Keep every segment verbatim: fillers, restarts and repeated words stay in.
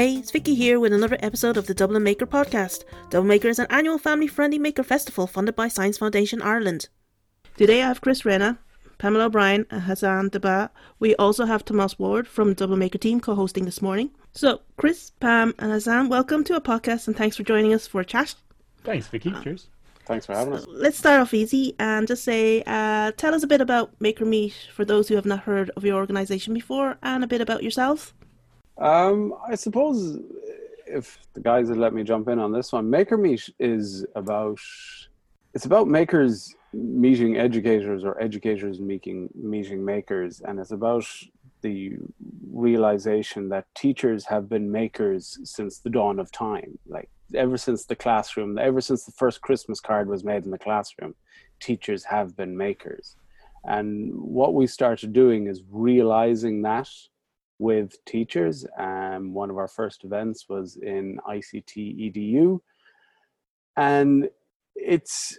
Hey, it's Vicky here with another episode of the Dublin Maker podcast. Dublin Maker is an annual family-friendly maker festival funded by Science Foundation Ireland. Today I have Chris Rena, Pamela O'Brien and Hassan Daba. We also have Tomas Ward from the Dublin Maker team co-hosting this morning. So, Chris, Pam and Hassan, welcome to our podcast and thanks for joining us for a chat. Thanks, Vicky. Uh, Cheers. Thanks for having us. So let's start off easy and just say, uh, tell us a bit about Maker Meet for those who have not heard of your organisation before and a bit about yourself. Um, I suppose if the guys would let me jump in on this one, Maker Meet is about, it's about makers meeting educators or educators meeting, meeting makers. And it's about the realization that teachers have been makers since the dawn of time. Like ever since the classroom, ever since the first Christmas card was made in the classroom, teachers have been makers. And what we started doing is realizing that with teachers. Um, one of our first events was in I C T E D U, and it's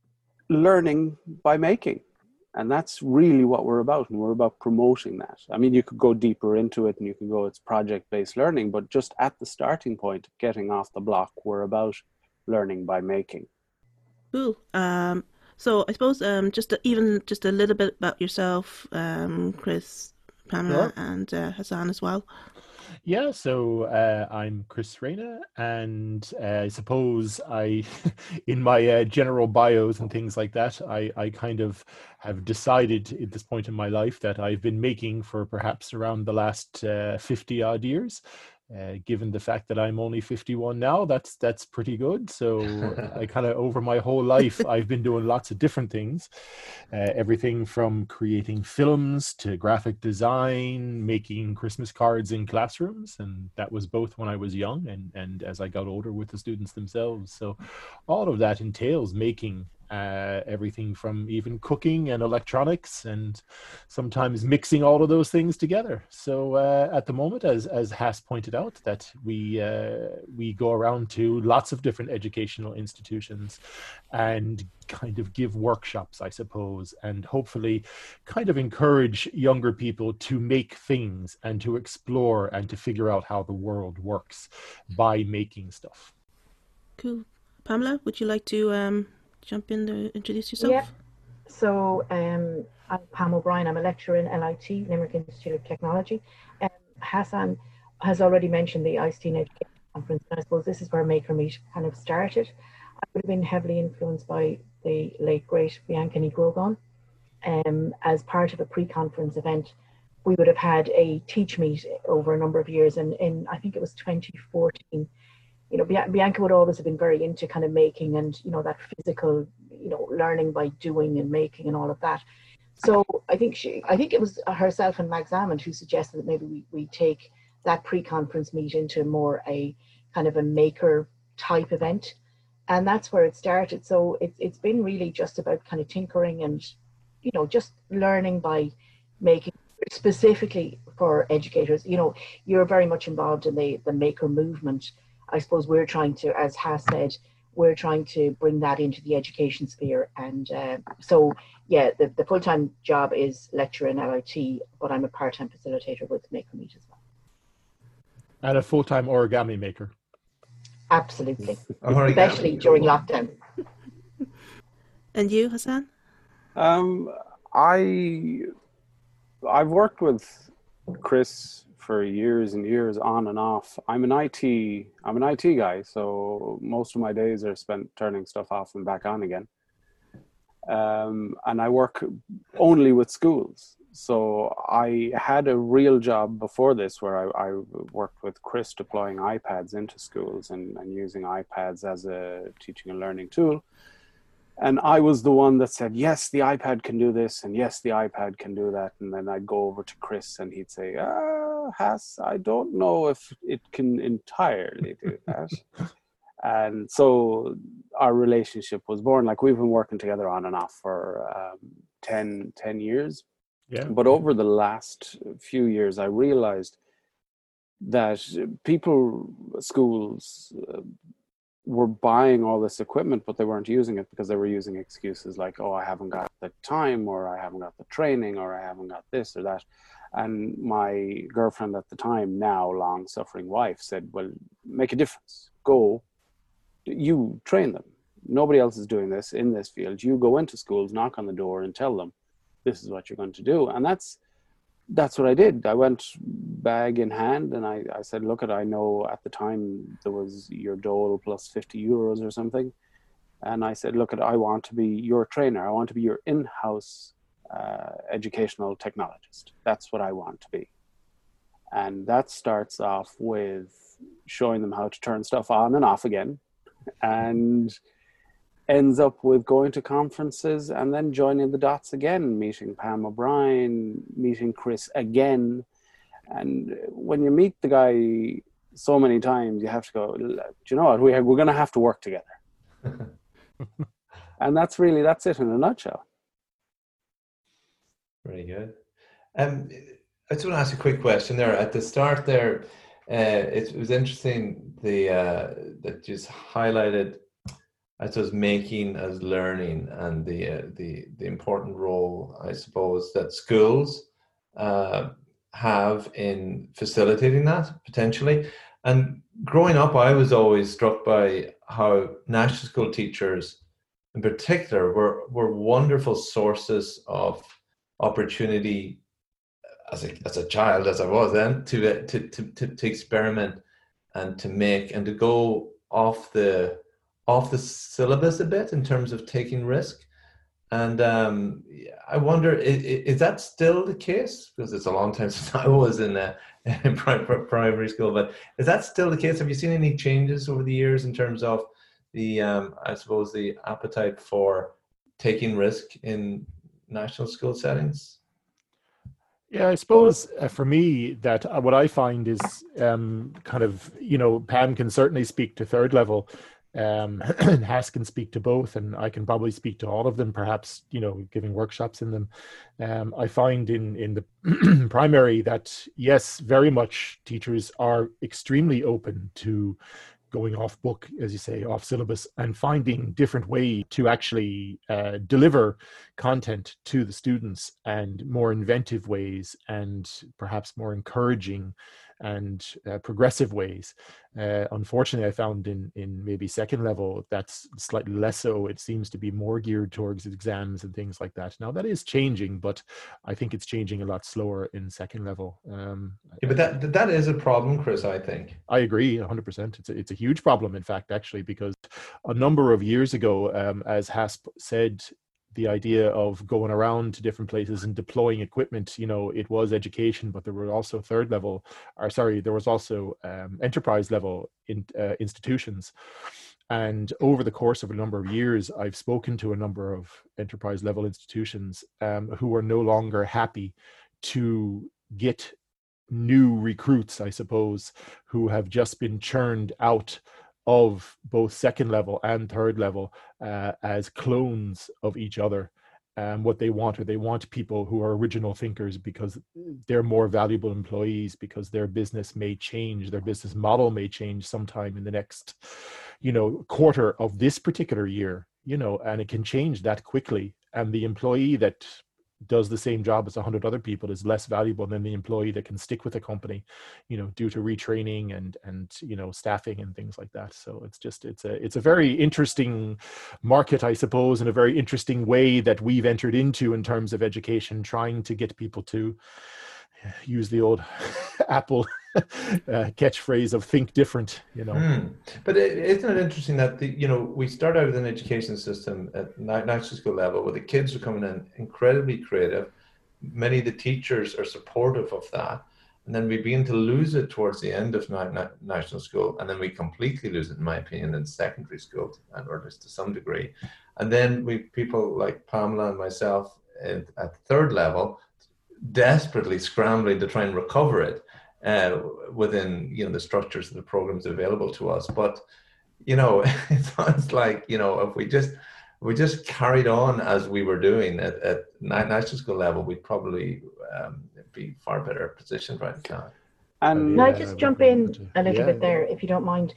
learning by making, and that's really what we're about, and we're about promoting that. I mean, you could go deeper into it and you can go it's project-based learning, but just at the starting point of getting off the block, we're about learning by making. Cool. Um, so I suppose um, just a, even just a little bit about yourself, um, Chris, Pamela, sure. and uh, Hassan as well. Yeah, so uh, I'm Chris Rena, and uh, I suppose I, in my uh, general bios and things like that, I, I kind of have decided at this point in my life that I've been making for perhaps around the last uh, fifty odd years. Uh, given the fact that I'm only fifty-one now, that's that's pretty good. So I kind of over my whole life, I've been doing lots of different things. Uh, everything from creating films to graphic design, making Christmas cards in classrooms. And that was both when I was young and, and as I got older with the students themselves. So all of that entails making Uh, everything from even cooking and electronics and sometimes mixing all of those things together. So uh, at the moment, as as Hass pointed out, that we uh, we go around to lots of different educational institutions and kind of give workshops, I suppose, and hopefully kind of encourage younger people to make things and to explore and to figure out how the world works by making stuff. Cool. Pamela, would you like to um jump in to introduce yourself? Yeah. So um, I'm Pam O'Brien. I'm a lecturer in L I T, Limerick Institute of Technology. Um, Hassan has already mentioned the I C T Education Conference, and I suppose this is where Maker Meet kind of started. I would have been heavily influenced by the late, great Bianca Ní Grogan. Um, as part of a pre-conference event, we would have had a teach meet over a number of years, and in, I think it was twenty fourteen, you know, Bianca would always have been very into kind of making and, you know, that physical, you know, learning by doing and making and all of that. So I think she, I think it was herself and Max Ammond who suggested that maybe we, we take that pre-conference meet into more a kind of a maker type event. And that's where it started. So it's it's been really just about kind of tinkering and, you know, just learning by making, specifically for educators. You know, you're very much involved in the, the maker movement. I suppose we're trying to, as Has said, we're trying to bring that into the education sphere. And uh, so, yeah, the, the full-time job is lecturer in L I T, but I'm a part-time facilitator with Maker Meet as well. And a full-time origami maker. Absolutely, especially during lockdown. And you, Hassan? Um, I, I've worked with Chris for years and years on and off. I'm an I T, I'm an I T guy, so most of my days are spent turning stuff off and back on again. Um, and I work only with schools. So I had a real job before this where I, I worked with Chris deploying iPads into schools and, and using iPads as a teaching and learning tool. And I was the one that said, yes, the iPad can do this, and yes, the iPad can do that. And then I'd go over to Chris and he'd say, ah, Hass, I don't know if it can entirely do that. And so our relationship was born. Like, we've been working together on and off for um, ten, ten years. Yeah. But over the last few years, I realized that people, schools, uh, were buying all this equipment, but they weren't using it because they were using excuses like, oh, I haven't got the time, or I haven't got the training, or I haven't got this or that. And my girlfriend at the time, now long-suffering wife, said, well, make a difference. Go, you train them. Nobody else is doing this in this field. You go into schools, knock on the door and tell them this is what you're going to do. And that's that's what I did. I went bag in hand and I, I said, look, at I know at the time there was your dole plus fifty euros or something. And I said, look, at I want to be your trainer. I want to be your in-house uh, educational technologist. That's what I want to be. And that starts off with showing them how to turn stuff on and off again, and ends up with going to conferences and then joining the dots again, meeting Pam O'Brien, meeting Chris again. And when you meet the guy so many times, you have to go, do you know what, we have, we're going to have to work together. And that's really, that's it in a nutshell. Very good. Um, I just want to ask a quick question there. At the start there, uh, it was interesting the uh, that you just highlighted, I suppose, making as learning, and the uh, the the important role, I suppose, that schools uh, have in facilitating that potentially. And growing up, I was always struck by how national school teachers, in particular, were were wonderful sources of opportunity as a as a child, as I was then, to to to to, to experiment and to make and to go off the off the syllabus a bit in terms of taking risk. And um, I wonder, is, is that still the case? Because it's a long time since I was in, a, in primary school, but is that still the case? Have you seen any changes over the years in terms of the, um, I suppose, the appetite for taking risk in national school settings? Yeah, I suppose uh, for me, that uh, what I find is um, kind of, you know, Pam can certainly speak to third level, um, and Has can speak to both, and I can probably speak to all of them, perhaps, you know, giving workshops in them. Um, I find in, in the primary that, yes, very much teachers are extremely open to going off book, as you say, off syllabus, and finding different ways to actually uh, deliver content to the students, and more inventive ways, and perhaps more encouraging and uh, progressive ways. Uh, unfortunately, I found in, in maybe second level, that's slightly less so. It seems to be more geared towards exams and things like that. Now, that is changing, but I think it's changing a lot slower in second level. Um, yeah, but that that is a problem, Chris, I think. I agree one hundred percent. It's a, it's a huge problem, in fact, actually, because a number of years ago, um, as Hasp said, the idea of going around to different places and deploying equipment, you know, it was education, but there were also third level, or sorry, there was also um, enterprise level in, uh, institutions. And over the course of a number of years, I've spoken to a number of enterprise level institutions um, who are no longer happy to get new recruits, I suppose, who have just been churned out of both second level and third level uh, as clones of each other. Um, what they want, or they want people who are original thinkers, because they're more valuable employees, because their business may change, their business model may change sometime in the next, you know, quarter of this particular year, you know, and it can change that quickly. And the employee that does the same job as a hundred other people is less valuable than the employee that can stick with a company, you know, due to retraining and, and, you know, staffing and things like that. So it's just, it's a, it's a very interesting market, I suppose, and a very interesting way that we've entered into in terms of education, trying to get people to use the old Apple uh, catchphrase of think different, you know. Mm. But it, isn't it interesting that, the, you know, we start out with an education system at national school level where the kids are coming in incredibly creative. Many of the teachers are supportive of that. And then we begin to lose it towards the end of na- na- national school. And then we completely lose it, in my opinion, in secondary school, or at least to some degree. And then we people like Pamela and myself at, at third level desperately scrambling to try and recover it uh, within, you know, the structures of the programs available to us. But, you know, it sounds like, you know, if we just we just carried on as we were doing at, at national school level, we'd probably um, be far better positioned right now. And Can I just jump in a little yeah. bit there, if you don't mind?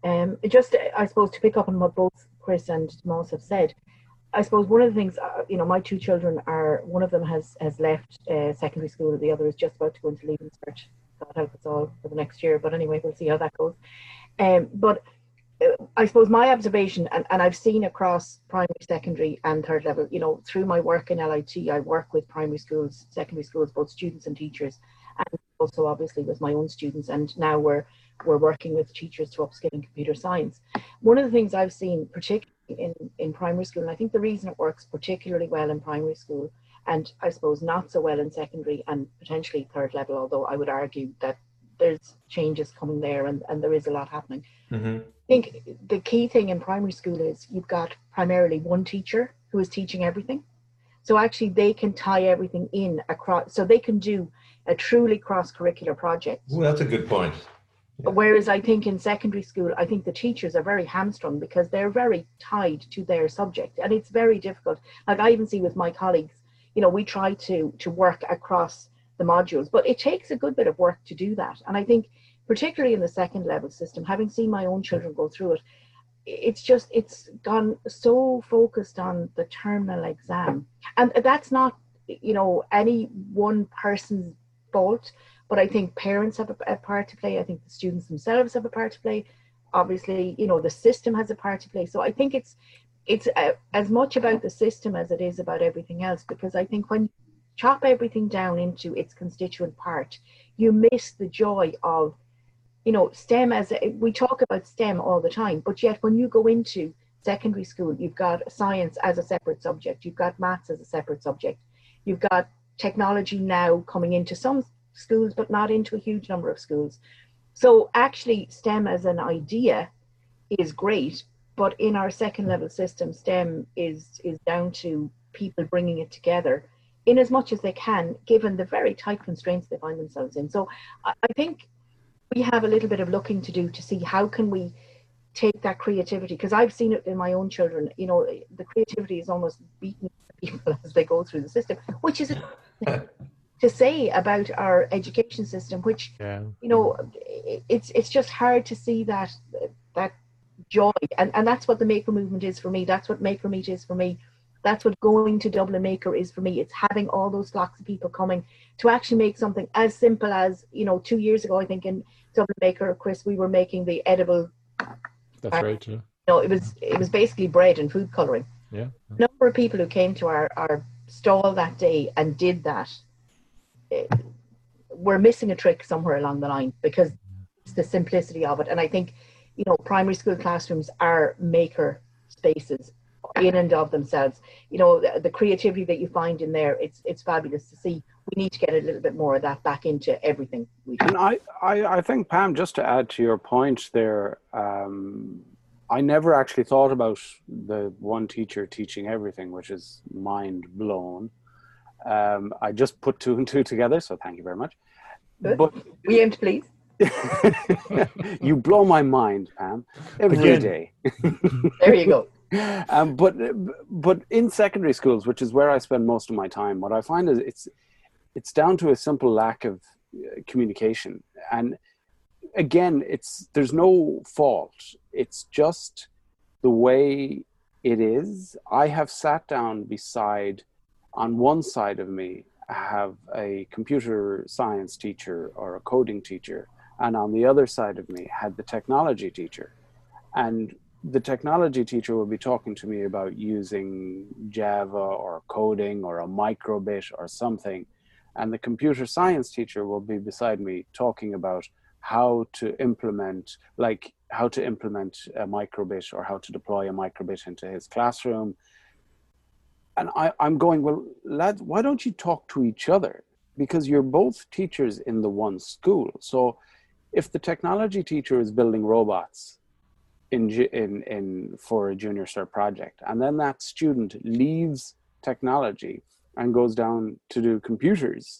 Um, just, I suppose, to pick up on what both Chris and Tomas have said, I suppose one of the things, uh, you know, my two children are, one of them has, has left uh, secondary school, the other is just about to go into Leaving Cert. God help us all for the next year, but anyway, we'll see how that goes. Um, but uh, I suppose my observation, and, and I've seen across primary, secondary and third level, you know, through my work in L I T, I work with primary schools, secondary schools, both students and teachers, and also obviously with my own students, and now we're we're working with teachers to upskill in computer science. One of the things I've seen, particularly in, in primary school, and I think the reason it works particularly well in primary school, and I suppose not so well in secondary and potentially third level, although I would argue that there's changes coming there and, and there is a lot happening. Mm-hmm. I think the key thing in primary school is you've got primarily one teacher who is teaching everything. So actually they can tie everything in across, so they can do a truly cross-curricular project. Ooh, that's a good point. Yeah. Whereas I think in secondary school, I think the teachers are very hamstrung because they're very tied to their subject, and it's very difficult. Like I even see with my colleagues, you know, we try to to work across the modules, but it takes a good bit of work to do that. And I think particularly in the second level system, having seen my own children go through it, it's just, it's gone so focused on the terminal exam. And that's not, you know, any one person's fault, but I think parents have a, a part to play. I think the students themselves have a part to play. Obviously, you know, the system has a part to play. So I think it's it's uh, as much about the system as it is about everything else, because I think when you chop everything down into its constituent part, you miss the joy of, you know, STEM. As a, we talk about STEM all the time, but yet when you go into secondary school, you've got science as a separate subject, you've got maths as a separate subject, you've got technology now coming into some schools, but not into a huge number of schools. So actually STEM as an idea is great, but in our second level system, STEM is is down to people bringing it together in as much as they can, given the very tight constraints they find themselves in. So I think we have a little bit of looking to do to see how can we take that creativity, because I've seen it in my own children, you know, the creativity is almost beaten people as they go through the system, which is a to say about our education system, which, yeah. you know, it's it's just hard to see that that joy. And, and that's what the Maker Movement is for me. That's what Maker Meet is for me. That's what going to Dublin Maker is for me. It's having all those flocks of people coming to actually make something as simple as, you know, two years ago, I think in Dublin Maker, Chris, we were making the edible. That's uh, right, yeah. You know, it was, it was basically bread and food colouring. Yeah. The number of people who came to our, our stall that day and did that, we're missing a trick somewhere along the line, because it's the simplicity of it. And I think, you know, primary school classrooms are maker spaces in and of themselves. You know, the, the creativity that you find in there, it's it's fabulous to see. We need to get a little bit more of that back into everything we do. And I, I, I think, Pam, just to add to your point there, um, I never actually thought about the one teacher teaching everything, which is mind blown. Um, I just put two and two together, so thank you very much. Good. But we aim to please. You blow my mind, Pam, every Again. day. There you go. Um, but but in secondary schools, which is where I spend most of my time, what I find is it's it's down to a simple lack of uh, communication. And again, it's there's no fault. It's just the way it is. I have sat down beside. On one side of me, I have a computer science teacher or a coding teacher, and on the other side of me had the technology teacher. And the technology teacher will be talking to me about using Java or coding or a microbit or something. And the computer science teacher will be beside me talking about how to implement, like how to implement a microbit or how to deploy a microbit into his classroom. And I, I'm going, well, lads, why don't you talk to each other? Because you're both teachers in the one school. So if the technology teacher is building robots in, in, in for a junior cert project, and then that student leaves technology and goes down to do computers,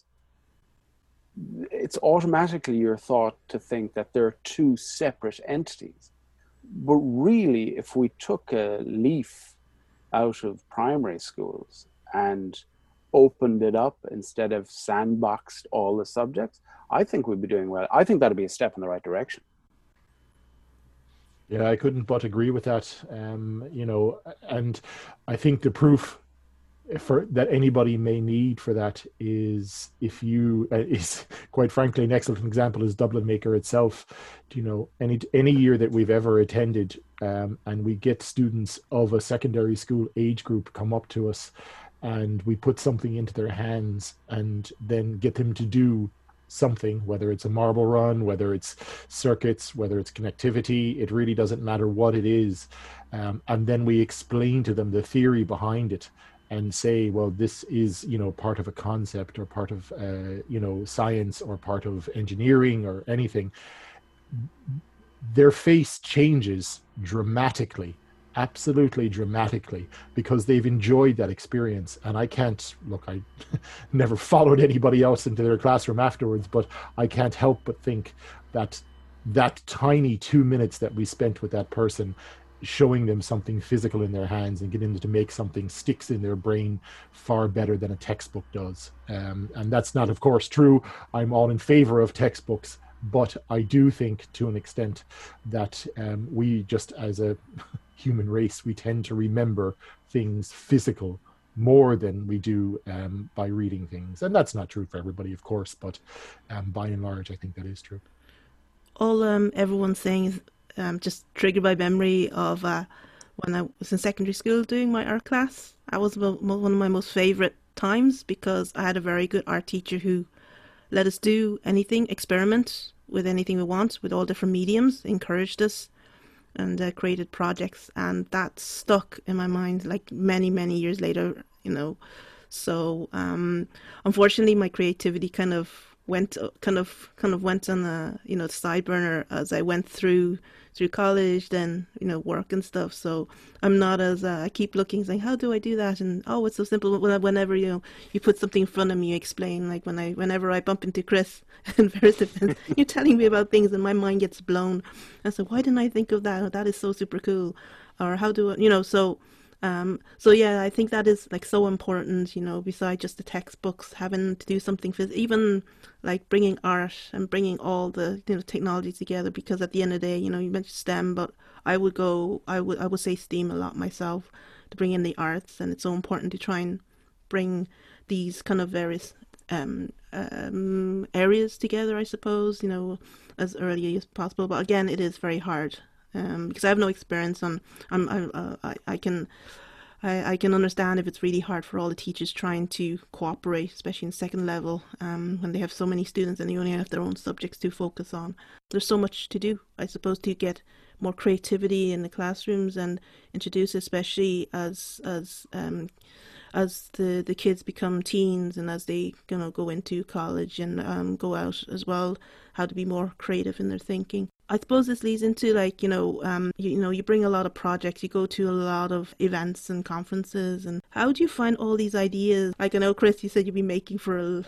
it's automatically your thought to think that they're two separate entities. But really, if we took a leaf out of primary schools and opened it up instead of sandboxed all the subjects, I think we'd be doing well. I think that'd be a step in the right direction. Yeah, I couldn't but agree with that. Um, you know, and I think the proof for that anybody may need for that is if you uh, is quite frankly an excellent example is Dublin Maker itself. You know, any any year that we've ever attended, um, and we get students of a secondary school age group come up to us, and we put something into their hands, and then get them to do something, whether it's a marble run, whether it's circuits, whether it's connectivity, it really doesn't matter what it is. Um, and then we explain to them the theory behind it and say, well, this is, you know, part of a concept or part of, uh, you know, science or part of engineering or anything. Their face changes dramatically, absolutely dramatically, because they've enjoyed that experience. And I can't, look, I never followed anybody else into their classroom afterwards, but I can't help but think that that tiny two minutes that we spent with that person, showing them something physical in their hands and getting them to make something, sticks in their brain far better than a textbook does. Um, and that's not, of course, true. I'm all in favor of textbooks, but I do think to an extent that um, we just as a human race, we tend to remember things physical more than we do um, by reading things. And that's not true for everybody, of course, but um, by and large, I think that is true. All um, everyone's saying is um, just triggered by memory of uh, when I was in secondary school doing my art class. That was mo- mo- one of my most favourite times because I had a very good art teacher who let us do anything, experiment with anything we want, with all different mediums, encouraged us and uh, created projects. And that stuck in my mind like many, many years later, you know. So um, unfortunately, my creativity kind of went kind of kind of went on a you know side burner as I went through through college, then you know work and stuff. So I'm not as uh, I keep looking saying how do I do that, and oh it's so simple. Whenever you know you put something in front of me, you explain. Like when I whenever I bump into Chris in various events, you're telling me about things and my mind gets blown. And so why didn't I think of that? Oh, that is so super cool. Or how do I, you know so. Um, so yeah, I think that is like so important, you know, beside just the textbooks, having to do something for even like bringing art and bringing all the, you know, technology together, because at the end of the day, you know, you mentioned STEM, but I would go, I would, I would say STEAM a lot myself to bring in the arts. And it's so important to try and bring these kind of various, um, um, areas together, I suppose, you know, as early as possible. But again, it is very hard. Um, because I have no experience on, I'm, I, uh, I, I can, I, I can understand if it's really hard for all the teachers trying to cooperate, especially in second level, um, when they have so many students and they only have their own subjects to focus on. There's so much to do, I suppose, to get more creativity in the classrooms and introduce, especially as as um, as the, the kids become teens and as they you know go into college and um, go out as well, how to be more creative in their thinking. I suppose this leads into like, you know, um, you, you know, you bring a lot of projects, you go to a lot of events and conferences, and how do you find all these ideas? Like I know, Chris, you said you've been making for a,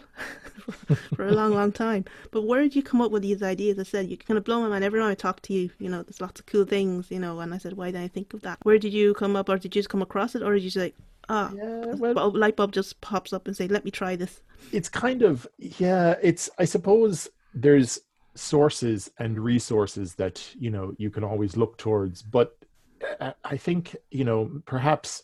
for a long, long time, but where did you come up with these ideas? I said, you kind of blow my mind. Every time I talk to you, you know, there's lots of cool things, you know, and I said, why didn't I think of that? Where did you come up, or did you just come across it, or did you say, ah, yeah, well, light bulb just pops up and say, let me try this? It's kind of, yeah, it's, I suppose there's sources and resources that you know you can always look towards, but I think you know perhaps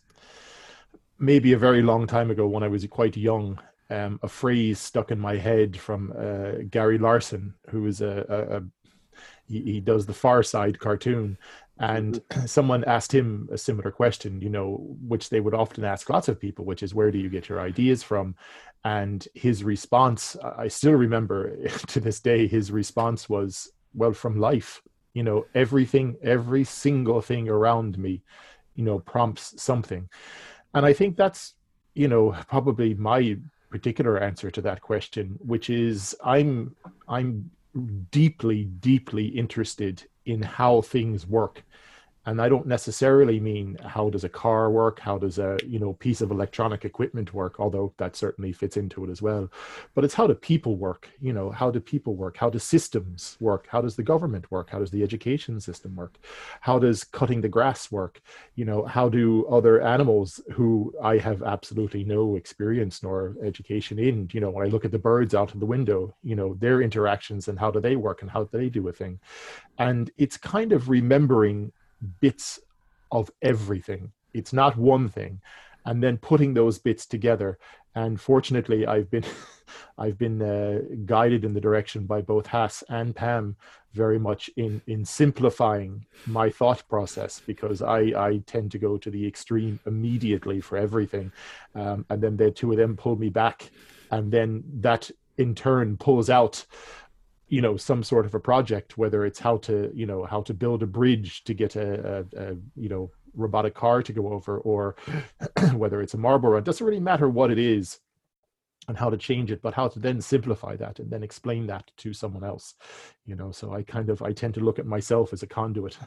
maybe a very long time ago when I was quite young, um, a phrase stuck in my head from uh, Gary Larson, who is a, a, a he, he does the Far Side cartoon, and mm-hmm. someone asked him a similar question, you know, which they would often ask lots of people, which is, where do you get your ideas from? And his response, I still remember to this day, his response was, well, from life. You know, everything, every single thing around me, you know, prompts something. And I think that's, you know, probably my particular answer to that question, which is I'm, I'm deeply, deeply interested in how things work. And I don't necessarily mean how does a car work, how does a you know piece of electronic equipment work, although that certainly fits into it as well. But it's how do people work? You know, how do people work? How do systems work? How does the government work? How does the education system work? How does cutting the grass work? You know, how do other animals who I have absolutely no experience nor education in, you know, when I look at the birds out of the window, you know, their interactions and how do they work and how do they do a thing? And it's kind of remembering bits of everything. It's not one thing, and then putting those bits together. And fortunately, I've been I've been uh, guided in the direction by both Hass and Pam very much in in simplifying my thought process, because I I tend to go to the extreme immediately for everything, um, and then the two of them pull me back, and then that in turn pulls out you know some sort of a project, whether it's how to you know how to build a bridge to get a, a, a you know robotic car to go over, or whether it's a marble run. It doesn't really matter what it is and how to change it, but how to then simplify that and then explain that to someone else. You know, so I kind of I tend to look at myself as a conduit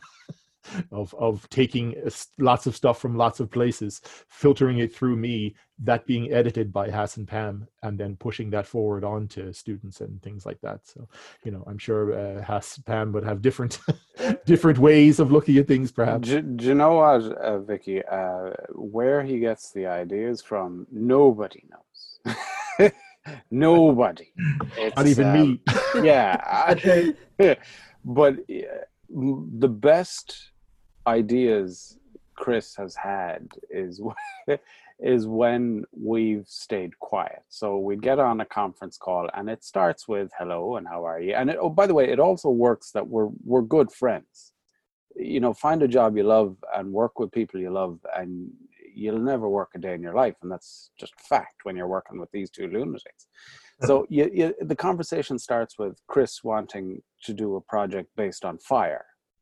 of of taking lots of stuff from lots of places, filtering it through me, that being edited by Hass and Pam, and then pushing that forward on to students and things like that. So, you know, I'm sure uh, Hass, Pam would have different different ways of looking at things, perhaps. Do, do you know what, uh, Vicky? Uh, where he gets the ideas from, nobody knows. Nobody. It's, Not even um, me. Yeah. I, but uh, the best ideas Chris has had is is when we've stayed quiet. So we'd get on a conference call and it starts with hello and how are you? And it, oh, by the way, it also works that we're we're good friends. You know, find a job you love and work with people you love, and you'll never work a day in your life. And that's just fact when you're working with these two lunatics. So you, you, the conversation starts with Chris wanting to do a project based on fire.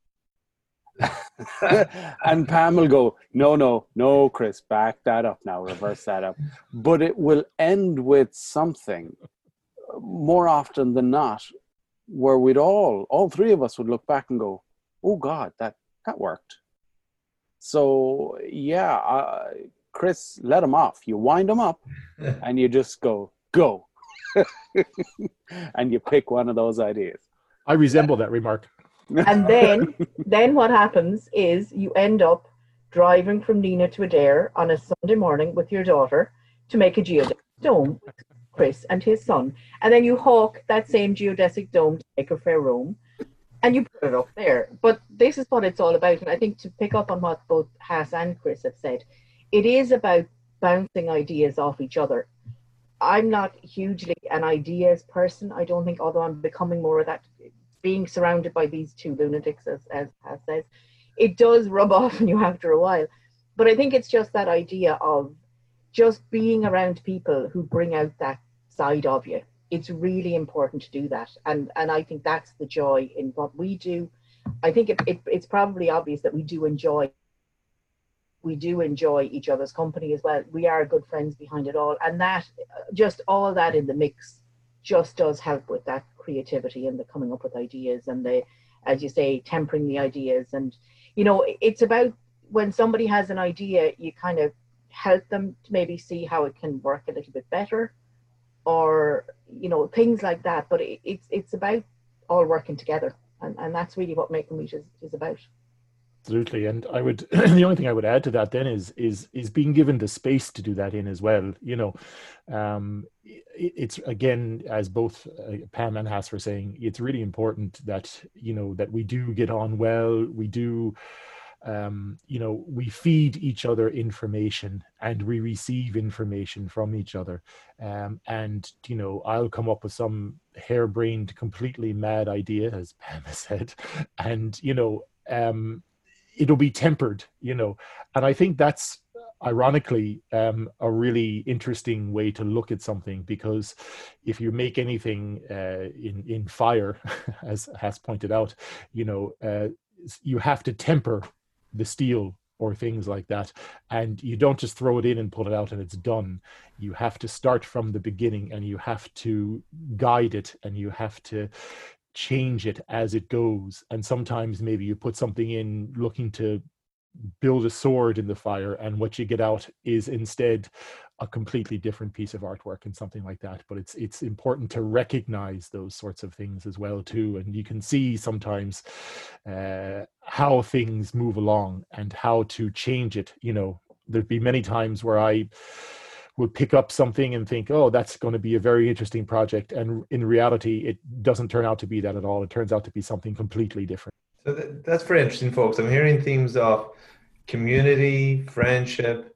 And Pam will go, no, no, no, Chris, back that up now, reverse that up. But it will end with something, more often than not, where we'd all, all three of us would look back and go, oh God, that, that worked. So yeah, uh, Chris, let him off. You wind him up and you just go, go. And you pick one of those ideas. I resemble that remark. And then, then what happens is you end up driving from Nina to Adair on a Sunday morning with your daughter to make a geodesic dome with Chris and his son. And then you hawk that same geodesic dome to Maker Faire Rome, and you put it up there. But this is what it's all about. And I think to pick up on what both Hass and Chris have said, it is about bouncing ideas off each other. I'm not hugely an ideas person, I don't think, although I'm becoming more of that. Being surrounded by these two lunatics, as as Hass says, it does rub off on you after a while. But I think it's just that idea of just being around people who bring out that side of you. It's really important to do that. And and I think that's the joy in what we do. I think it, it it's probably obvious that we do enjoy we do enjoy each other's company as well. We are good friends behind it all. And that, just all that in the mix, just does help with that creativity and the coming up with ideas and the, as you say, tempering the ideas. And, you know, it's about when somebody has an idea, you kind of help them to maybe see how it can work a little bit better, or, you know, things like that. But it, it's it's about all working together. And, and that's really what Maker Meet is, is about. Absolutely. And I would, the only thing I would add to that then is, is, is being given the space to do that in as well. You know, um, it, it's again, as both uh, Pam and Hass were saying, it's really important that, you know, that we do get on well. We do, um, you know, we feed each other information and we receive information from each other. Um, and, you know, I'll come up with some harebrained, completely mad idea, as Pam has said, and, you know, um, it'll be tempered, you know, and I think that's ironically um, a really interesting way to look at something, because if you make anything uh, in in fire, as Hass pointed out, you know, uh, you have to temper the steel or things like that, and you don't just throw it in and put it out and it's done. You have to start from the beginning and you have to guide it and you have to change it as it goes. And sometimes maybe you put something in looking to build a sword in the fire, and what you get out is instead a completely different piece of artwork and something like that. But it's it's important to recognize those sorts of things as well too, and you can see sometimes uh, how things move along and how to change it. You know, there'd be many times where I would pick up something and think, oh, that's going to be a very interesting project, and in reality it doesn't turn out to be that at all. It turns out to be something completely different. So that, that's very interesting, folks. I'm hearing themes of community, friendship,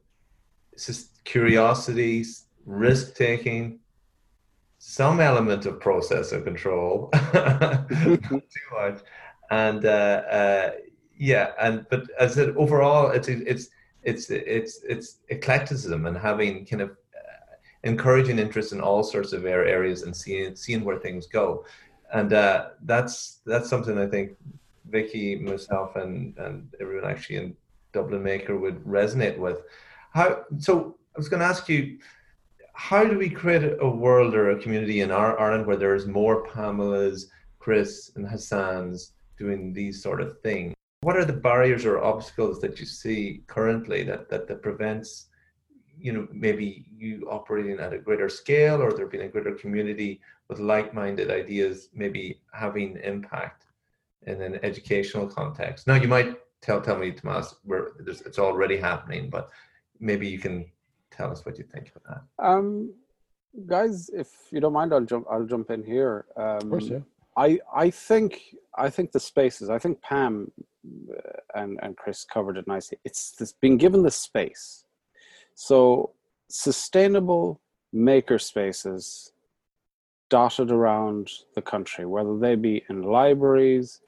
curiosities, risk-taking, some element of process of control, not too much, and uh, uh, yeah, and but as it overall, it's it's it's it's it's eclecticism and having kind of uh, encouraging interest in all sorts of areas and seeing seeing where things go, and uh, that's that's something I think Vicky, myself, and and everyone actually in Dublin Maker would resonate with. How so? I was going to ask you, how do we create a world or a community in our Ireland where there's more Pamelas, Chris, and Hassans doing these sort of things? What are the barriers or obstacles that you see currently that that, that prevents, you know, maybe you operating at a greater scale, or there being a greater community with like-minded ideas, maybe having impact in an educational context? Now, you might tell tell me, Tomas, where it's already happening, but maybe you can tell us what you think of that. Um, guys, if you don't mind, I'll jump. I'll jump in here. Um, of course, yeah. I I think I think the spaces. I think Pam and and Chris covered it nicely. It's this, been given the space. So sustainable maker spaces dotted around the country, whether they be in libraries,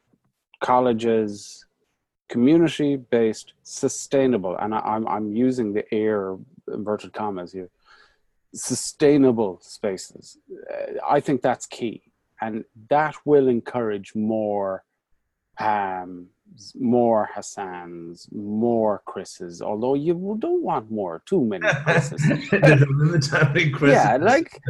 colleges, community-based, sustainable, and I, I'm I'm using the air inverted commas here, sustainable spaces. Uh, I think that's key, and that will encourage more Pams, more Hassans, more Chris's. Although you don't want more, too many Chris's. There's a limit to how many Chris's. Yeah, like,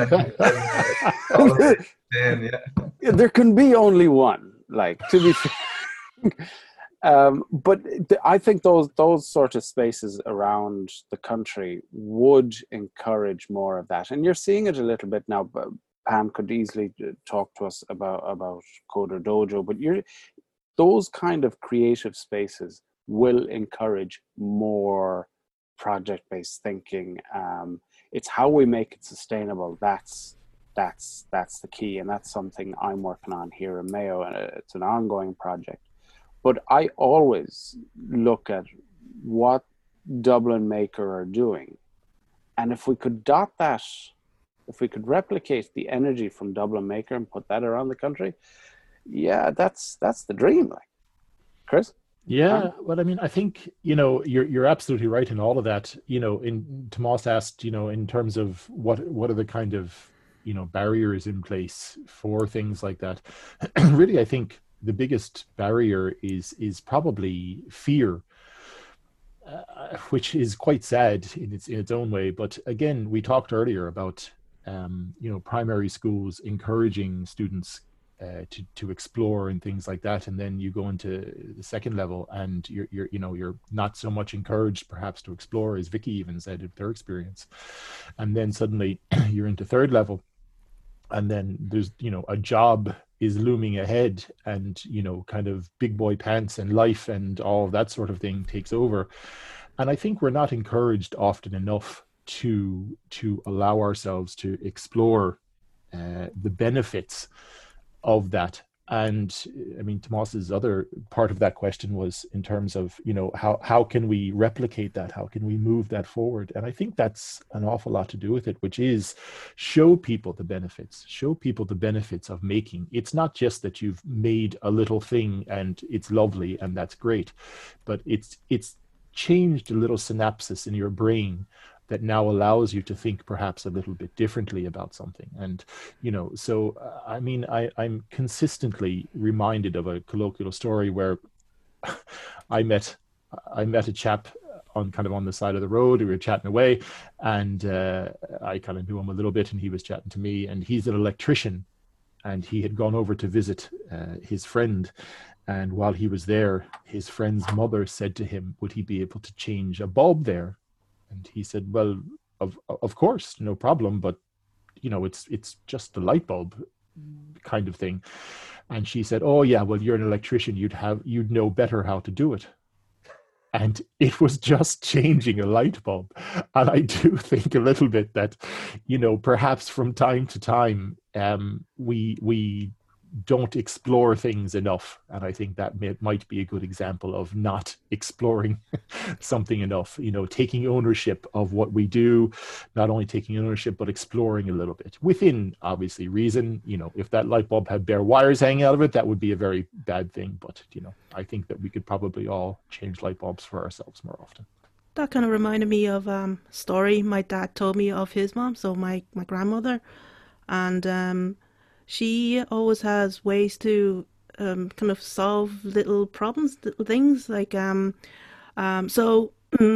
like yeah. There can be only one. Like, to be fair. Um, but th- I think those those sort of spaces around the country would encourage more of that, and you're seeing it a little bit now. But Pam could easily talk to us about about Coder Dojo, but you're those kind of creative spaces will encourage more project-based thinking. Um, it's how we make it sustainable. That's that's that's the key, and that's something I'm working on here in Mayo, and it's an ongoing project. But I always look at what Dublin Maker are doing. And if we could dot that, if we could replicate the energy from Dublin Maker and put that around the country, yeah, that's that's the dream. Like, Chris? Yeah, well, I mean, I think, you know, you're you're absolutely right in all of that. You know, in Tomas asked, you know, in terms of what what are the kind of, you know, barriers in place for things like that. Really, I think the biggest barrier is is probably fear, uh, which is quite sad in its in its own way. But again, we talked earlier about um, you know, primary schools encouraging students uh, to to explore and things like that, and then you go into the second level, and you're you're you know you're not so much encouraged perhaps to explore, as Vicky even said in their experience, and then suddenly you're into third level, and then there's, you know, a job is looming ahead, and, you know, kind of big boy pants and life and all of that sort of thing takes over. And I think we're not encouraged often enough to to allow ourselves to explore uh, the benefits of that. And I mean, Tomas's other part of that question was in terms of, you know, how, how can we replicate that? How can we move that forward? And I think that's an awful lot to do with it, which is show people the benefits, show people the benefits of making. It's not just that you've made a little thing and it's lovely and that's great, but it's, it's changed a little synapses in your brain that now allows you to think perhaps a little bit differently about something. And, you know, so, uh, I mean, I, I'm consistently reminded of a colloquial story where I met, I met a chap on kind of on the side of the road. We were chatting away, and uh, I kind of knew him a little bit, and he was chatting to me, and he's an electrician. and he had gone over to visit uh, his friend. And while he was there, his friend's mother said to him, would he be able to change a bulb there? And he said, well, of of course, no problem, but you know, it's it's just the light bulb kind of thing. And she said, oh yeah, well, you're an electrician, you'd have you'd know better how to do it. And it was just changing a light bulb. And I do think a little bit that, you know, perhaps from time to time, um, we we don't explore things enough. And I think that may, might be a good example of not exploring something enough, you know, taking ownership of what we do, not only taking ownership, but exploring a little bit within, obviously, reason. You know, if that light bulb had bare wires hanging out of it, that would be a very bad thing. But, you know, I think that we could probably all change light bulbs for ourselves more often. That kind of reminded me of um, a story my dad told me of his mom, so my, my grandmother. And um, she always has ways to um, kind of solve little problems, little things. Like, um, um, so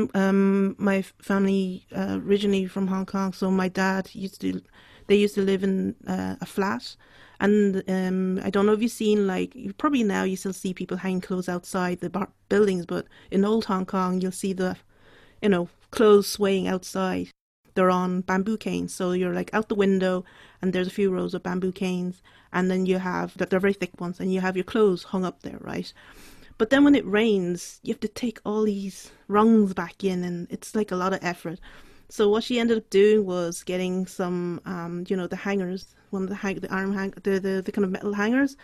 um, my family uh, originally from Hong Kong, so my dad used to, they used to live in uh, a flat. And um, I don't know if you've seen, like, probably now you still see people hang clothes outside the bar- buildings, but in old Hong Kong, you'll see the, you know, clothes swaying outside. They're on bamboo canes, so you're like out the window and there's a few rows of bamboo canes, and then you have, they're very thick ones, and you have your clothes hung up there, right? But then when it rains, you have to take all these rungs back in, and it's like a lot of effort. So what she ended up doing was getting some, um, you know, the hangers, one of the hang, the arm hang, the, the the kind of metal hangers,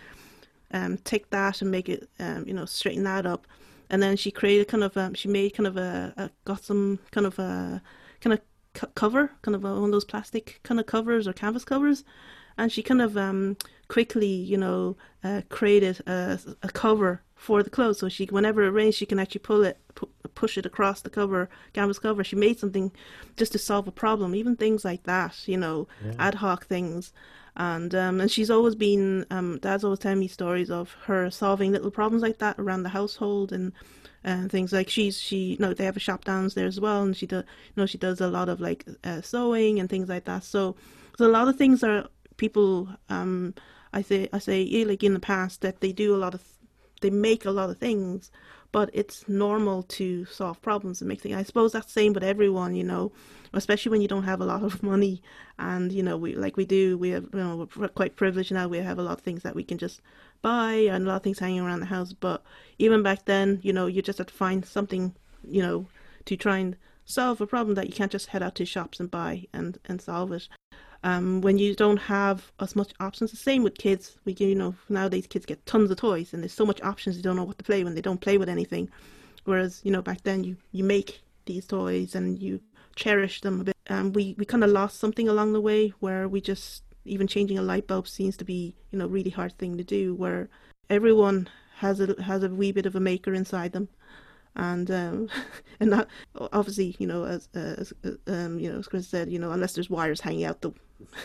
um, take that and make it, um, you know, straighten that up, and then she created kind of, um, she made kind of a, a got some kind of a kind of cover, kind of a, one of those plastic kind of covers or canvas covers, and she kind of um quickly, you know, uh, created a, a cover for the clothes. So she, whenever it rains, she can actually pull it, pu- push it across the cover, canvas cover. She made something just to solve a problem, even things like that, you know, yeah. ad hoc things. And um, and she's always been, um, Dad's always telling me stories of her solving little problems like that around the household, and and things like she's she you know, they have a shop downstairs as well, and she does, you know, she does a lot of like uh, sewing and things like that. So so a lot of things are people, um I say I say yeah, like in the past, that they do a lot of, they make a lot of things, but it's normal to solve problems and make things. I suppose that's the same with everyone, you know, especially when you don't have a lot of money, and you know, we like we do we have, you know, we're quite privileged now, we have a lot of things that we can just buy and a lot of things hanging around the house. But even back then, you know, you just have to find something, you know, to try and solve a problem that you can't just head out to shops and buy and and solve it. Um, when you don't have as much options, the same with kids. We, you know, nowadays kids get tons of toys, and there's so much options, you don't know what to play when they don't play with anything. Whereas, you know, back then you, you make these toys and you cherish them a bit. And we, we kind of lost something along the way, where we just, even changing a light bulb seems to be, you know, really hard thing to do, where everyone has a, has a wee bit of a maker inside them. And um, and that, obviously, you know, as, as um, you know, as Chris said, you know, unless there's wires hanging out the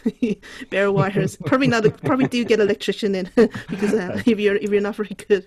bare wires, probably not. A, probably do get an electrician in because uh, if you're if you're not very good.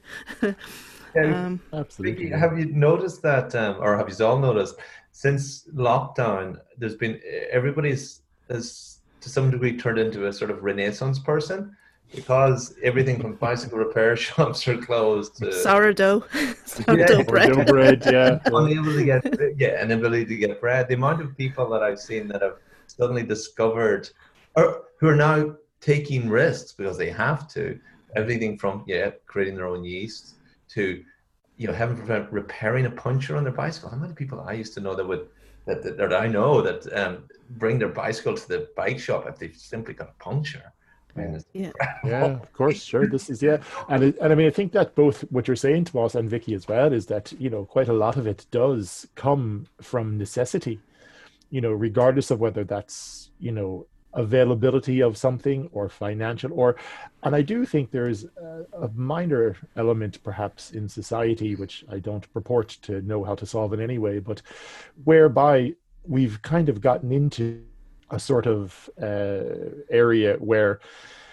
um, Absolutely. Have you noticed that, um, or have you all noticed, since lockdown, there's been, everybody's has to some degree turned into a sort of Renaissance person, because everything from bicycle repair shops are closed to sourdough, sourdough yeah, bread. Sourdough bread, yeah. Unable to get, yeah, an ability to get bread. The amount of people that I've seen that have suddenly discovered, or who are now taking risks because they have to, everything from, yeah, creating their own yeast to, you know, having repairing a puncture on their bicycle. How many people I used to know that would, that, that, that I know that um, bring their bicycle to the bike shop if they've simply got a puncture. Yeah, yeah, of course, sure. This is yeah, and it, and I mean, I think that both what you're saying, Tomas, and Vicky as well, is that, you know, quite a lot of it does come from necessity, you know, regardless of whether that's, you know, availability of something or financial, or, and I do think there's a, a minor element perhaps in society, which I don't purport to know how to solve in any way, but whereby we've kind of gotten into a sort of uh, area where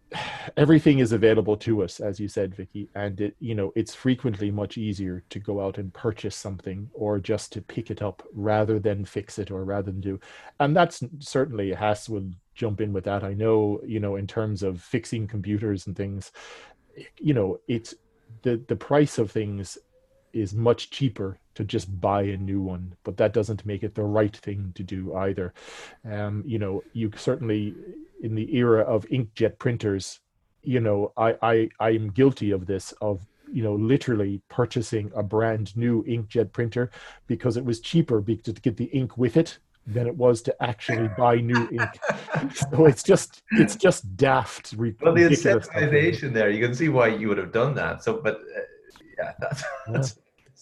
everything is available to us, as you said, Vicky, and it, you know, it's frequently much easier to go out and purchase something or just to pick it up rather than fix it or rather than do. And that's certainly, Haas will jump in with that. I know, you know, in terms of fixing computers and things, you know, it's the the price of things is much cheaper to just buy a new one, but that doesn't make it the right thing to do either. Um, you know, you certainly, in the era of inkjet printers, you know, I, I, I'm guilty of this, of, you know, literally purchasing a brand new inkjet printer because it was cheaper be- to get the ink with it than it was to actually buy new ink. So it's just, it's just daft. Well, the ridiculous stuff. incentivization there, you can see why you would have done that. So, but uh, yeah, that's, that's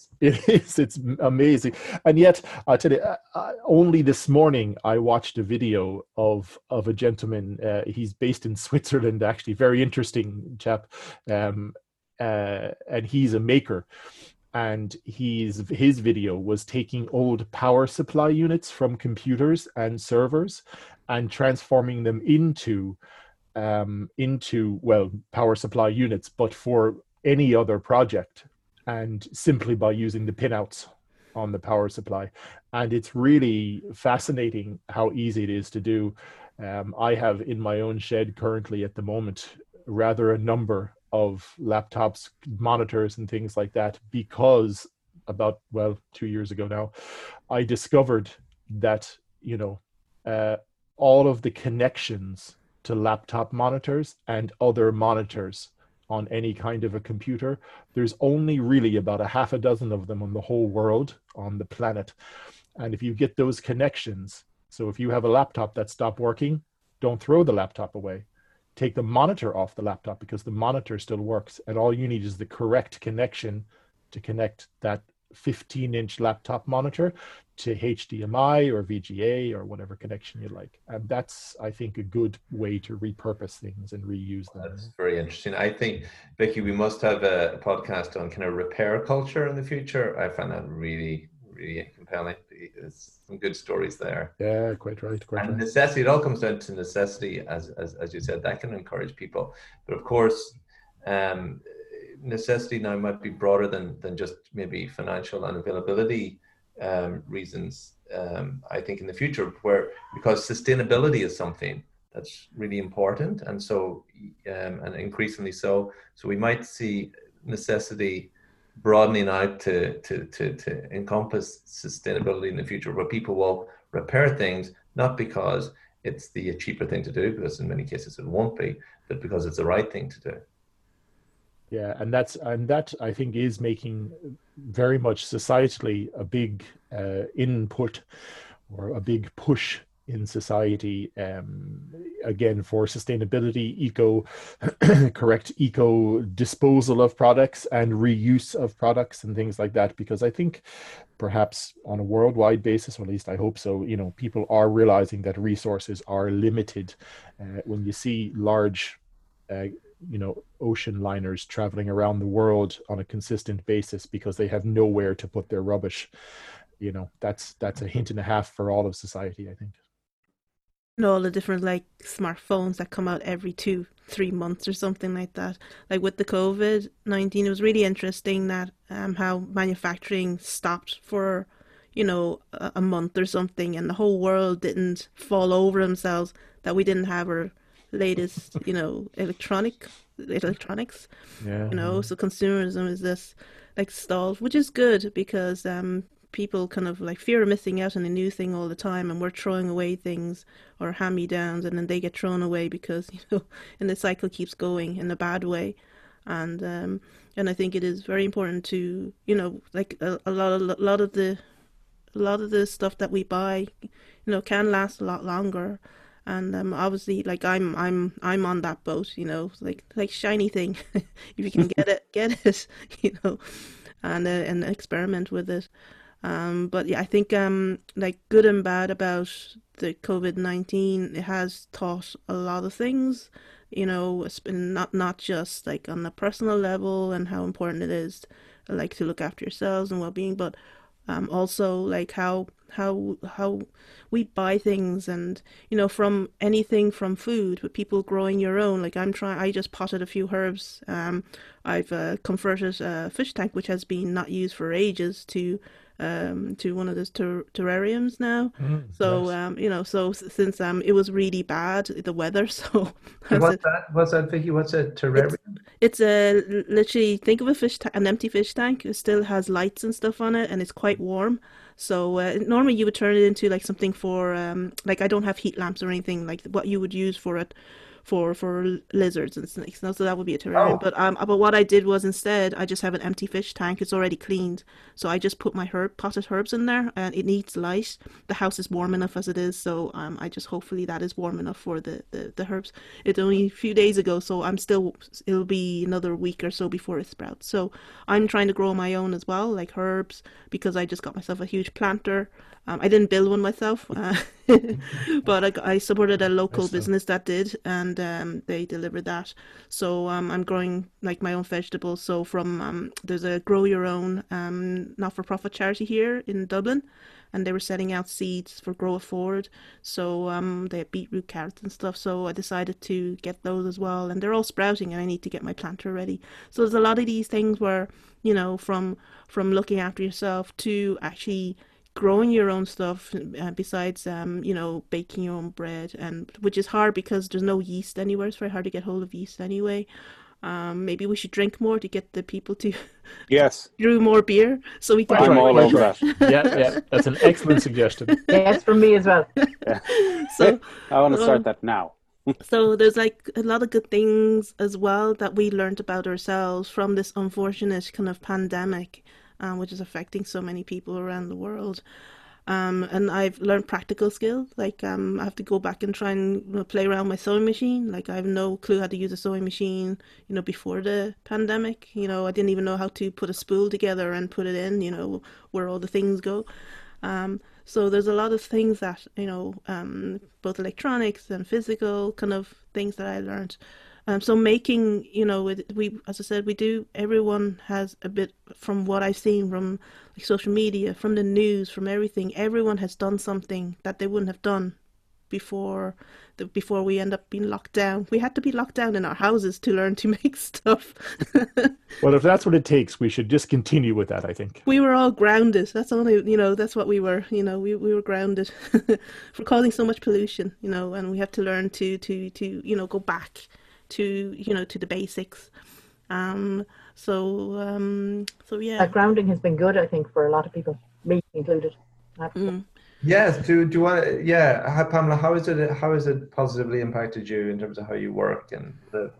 It is. It's amazing. And yet, I'll tell you, uh, only this morning I watched a video of of a gentleman. Uh, he's based in Switzerland, actually, very interesting chap. Um, uh, and he's a maker. And he's his video was taking old power supply units from computers and servers and transforming them into um, into well power supply units, but for any other project, and simply by using the pinouts on the power supply. And it's really fascinating how easy it is to do. Um, I have in my own shed currently at the moment rather a number of laptops, monitors and things like that, because about, well, two years ago now, I discovered that, you know, uh, all of the connections to laptop monitors and other monitors on any kind of a computer, there's only really about a half a dozen of them on the whole world, on the planet. And if you get those connections, so if you have a laptop that stopped working, don't throw the laptop away. Take the monitor off the laptop because the monitor still works. And all you need is the correct connection to connect that fifteen inch laptop monitor to H D M I or V G A or whatever connection you like. And that's, I think, a good way to repurpose things and reuse them. That's very interesting. I think, Vicky, we must have a podcast on kind of repair culture in the future. I find that really, really compelling. There's some good stories there. Yeah, quite right. Quite and right. necessity, it all comes down to necessity, as, as, as you said, that can encourage people. But of course, um, necessity now might be broader than, than just maybe financial and availability um, reasons. Um, I think in the future, where because sustainability is something that's really important, and so um, and increasingly so. So we might see necessity broadening out to to to to encompass sustainability in the future, where people will repair things not because it's the cheaper thing to do, because in many cases it won't be, but because it's the right thing to do. Yeah, and that's and that I think is making very much societally a big uh, input or a big push in society, um, again, for sustainability, eco correct eco disposal of products and reuse of products and things like that. Because I think perhaps on a worldwide basis, or at least I hope so, you know, people are realizing that resources are limited. Uh, when you see large uh, you know, ocean liners traveling around the world on a consistent basis because they have nowhere to put their rubbish, you know, that's that's a hint and a half for all of society, I think. And all the different like smartphones that come out every two, three months or something like that. Like with the COVID nineteen, it was really interesting that um how manufacturing stopped for, you know, a, a month or something, and the whole world didn't fall over themselves that we didn't have our latest, you know, electronic electronics. Yeah. You know, so consumerism is this like stalled, which is good because um people kind of like fear of missing out on a new thing all the time, and we're throwing away things or hand-me-downs, and then they get thrown away because, you know, and the cycle keeps going in a bad way. And um and I think it is very important to, you know, like a, a lot of a lot of the a lot of the stuff that we buy, you know, can last a lot longer. And um, obviously, like I'm, I'm, I'm on that boat, you know, like like shiny thing. If you can get it, get it, you know, and uh, and experiment with it. Um, but yeah, I think um, like good and bad about the COVID nineteen, it has taught a lot of things. You know, it's been not not just like on the personal level and how important it is, like to look after yourselves and well-being, but Um, also, like how how how we buy things, and you know, from anything from food, with people growing your own. Like I'm trying, I just potted a few herbs. Um, I've uh, converted a fish tank which has been not used for ages to um to one of those ter terrariums now. Mm, So nice. um you know, so s- since um it was really bad, the weather, so I And what's said that? What's that, Vicky? What's a it's terrarium? it's a literally, think of a fish ta an empty fish tank. It still has lights and stuff on it, and it's quite warm. So uh, normally you would turn it into like something for um like I don't have heat lamps or anything like what you would use for it for for lizards and snakes. No, so that would be a terrarium. Oh, But um but what I did was, instead I just have an empty fish tank. It's already cleaned. So I just put my herb potted herbs in there, and it needs light. The house is warm enough as it is, so um I just, hopefully that is warm enough for the the, the herbs. It's only a few days ago, so I'm still, it'll be another week or so before it sprouts. So I'm trying to grow my own as well, like herbs, because I just got myself a huge planter. Um, I didn't build one myself, uh, but I, got- I supported a local excellent. business that did, and um, they delivered that. So um, I'm growing like my own vegetables. So from um, there's a Grow Your Own um, not-for-profit charity here in Dublin, and they were setting out seeds for Grow It Forward. So um, they had beetroot, carrots, and stuff. So I decided to get those as well, and they're all sprouting, and I need to get my planter ready. So there's a lot of these things where, you know, from from looking after yourself to actually growing your own stuff, uh, besides um you know, baking your own bread, and which is hard because there's no yeast anywhere. It's very hard to get hold of yeast anyway. Um maybe we should drink more to get the people to Yes, brew more beer so we can Quite get I'm right, more all quite over yeast. right. that. Yeah, yeah, that's an excellent suggestion. Yes, for me as well. Yeah. So I want to start um that now. so there's like a lot of good things as well that we learned about ourselves from this unfortunate kind of pandemic, um, which is affecting so many people around the world. Um, and I've learned practical skills. Like um, I have to go back and try and, you know, play around with my sewing machine. Like I have no clue how to use a sewing machine, you know, before the pandemic. You know, I didn't even know how to put a spool together and put it in, you know, where all the things go. Um, so there's a lot of things that, you know, um, both electronics and physical kind of things that I learned. Um, so making, you know, it, we, as I said, we do, everyone has a bit, from what I've seen from like social media, from the news, from everything, everyone has done something that they wouldn't have done before the, before we end up being locked down. We had to be locked down in our houses to learn to make stuff. Well, if that's what it takes, we should just continue with that, I think. We were all grounded. That's only, you know, that's what we were, you know, we, we were grounded for causing so much pollution, you know, and we have to learn to, to, to, you know, go back to, you know, to the basics. Um, so, um, so yeah. That grounding has been good, I think, for a lot of people, me included. Mm. Yes. Do do you want to? Yeah, how, Pamela, how is it? How has it positively impacted you in terms of how you work and live?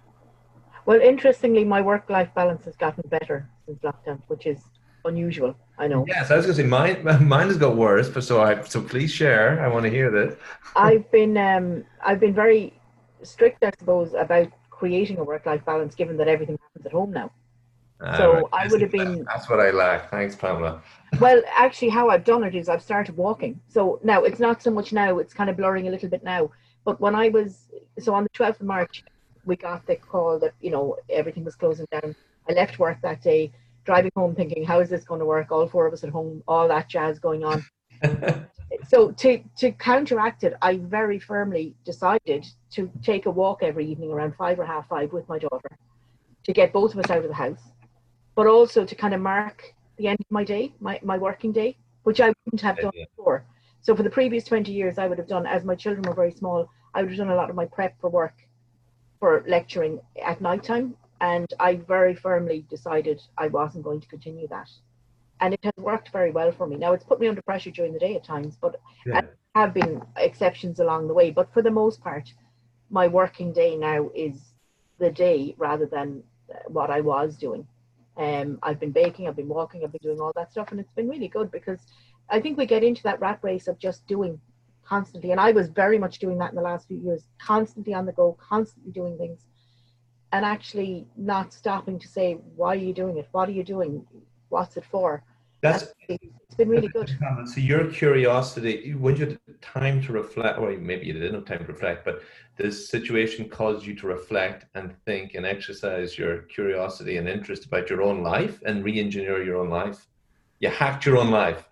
Well, interestingly, my work-life balance has gotten better since lockdown, which is unusual, I know. Yes, I was going to say mine. Mine has got worse, but so I so please share. I want to hear this. I've been um, I've been very strict, I suppose, about creating a work-life balance, given that everything happens at home now. Ah, So right. I would have been, That's what I lack. Thanks, Pamela. well, actually, how I've done it is I've started walking. So now it's not so much now, it's kind of blurring a little bit now. But when I was, so on the twelfth of March, we got the call that, you know, everything was closing down. I left work that day, driving home thinking, how is this going to work? All four of us at home, all that jazz going on. So to, to counteract it, I very firmly decided to take a walk every evening around five or half five with my daughter to get both of us out of the house, but also to kind of mark the end of my day, my, my working day, which I wouldn't have done Yeah. before. So for the previous twenty years, I would have done, as my children were very small, I would have done a lot of my prep for work, for lecturing at night time. And I very firmly decided I wasn't going to continue that. And it has worked very well for me. Now, it's put me under pressure during the day at times, but Yeah. there have been exceptions along the way. But for the most part, my working day now is the day rather than what I was doing. Um, I've been baking, I've been walking, I've been doing all that stuff, and it's been really good because I think we get into that rat race of just doing constantly. And I was very much doing that in the last few years, constantly on the go, constantly doing things, and actually not stopping to say, why are you doing it? What are you doing? What's it for? That's It's been really good. So your curiosity, when you had time to reflect, or maybe you didn't have time to reflect, but this situation caused you to reflect and think and exercise your curiosity and interest about your own life and re-engineer your own life. you hacked your own life.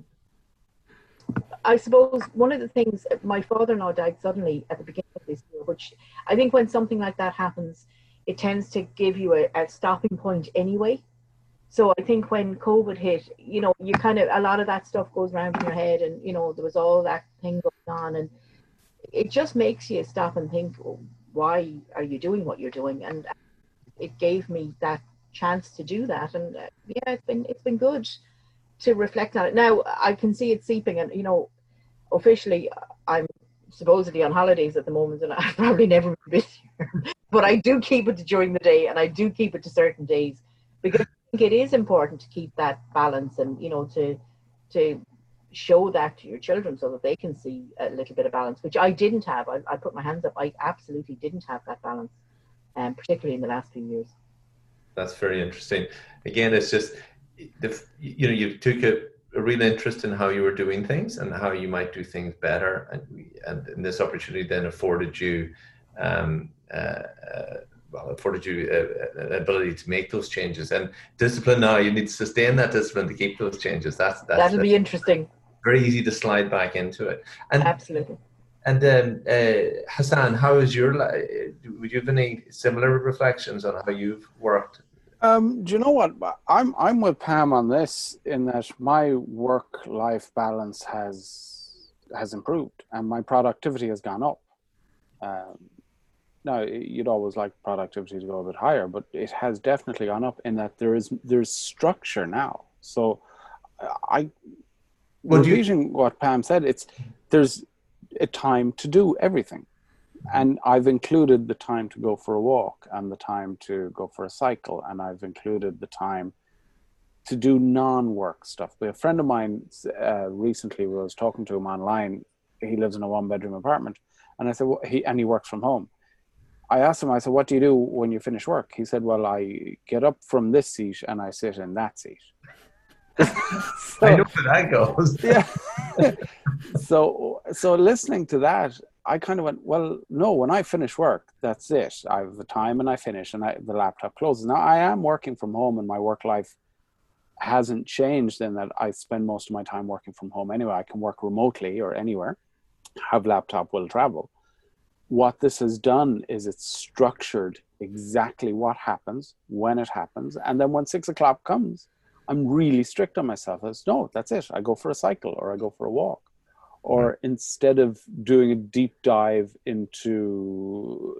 I suppose one of the things, my father-in-law died suddenly at the beginning of this year, which I think when something like that happens, it tends to give you a, a stopping point anyway. So I think when COVID hit, you know, you kind of, a lot of that stuff goes around in your head, and, you know, there was all that thing going on, and it just makes you stop and think, oh, why are you doing what you're doing? And it gave me that chance to do that. And uh, yeah, it's been, it's been good to reflect on it. Now I can see it seeping, and, you know, officially I'm supposedly on holidays at the moment, and I've probably never been busier, but I do keep it during the day, and I do keep it to certain days, because I think it is important to keep that balance, and, you know, to to show that to your children so that they can see a little bit of balance, which I didn't have. I, I put my hands up. I absolutely didn't have that balance, um, particularly in the last few years. That's very interesting. Again, it's just, the, you know, you took a, a real interest in how you were doing things and how you might do things better, and we, and, and this opportunity then afforded you, um, uh, uh, well, afforded you uh, an ability to make those changes, and discipline. Now you need to sustain that discipline to keep those changes. That's, that's that'll that's be interesting. Very easy to slide back into it. And absolutely. And then uh, Hassan, how is your life? Would you have any similar reflections on how you've worked? Um, do you know what? I'm I'm with Pam on this, in that my work-life balance has has improved and my productivity has gone up. Um, now, you'd always like productivity to go a bit higher, but it has definitely gone up in that there is there's structure now. So, I well, repeating you, what Pam said, it's there's a time to do everything. And I've included the time to go for a walk and the time to go for a cycle. And I've included the time to do non-work stuff. But a friend of mine uh, recently was talking to him online. He lives in a one-bedroom apartment. And I said, well, he, and he works from home. I asked him, I said, what do you do when you finish work? He said, well, I get up from this seat and I sit in that seat. So, I know where that goes. Yeah. so, so listening to that, I kind of went, well, no, when I finish work, that's it. I have the time and I finish and I, the laptop closes. Now, I am working from home and my work life hasn't changed in that I spend most of my time working from home anyway. I can work remotely or anywhere, have laptop, will travel. What this has done is it's structured exactly what happens, when it happens. And then when six o'clock comes, I'm really strict on myself. I say, no, that's it. I go for a cycle or I go for a walk. Or instead of doing a deep dive into,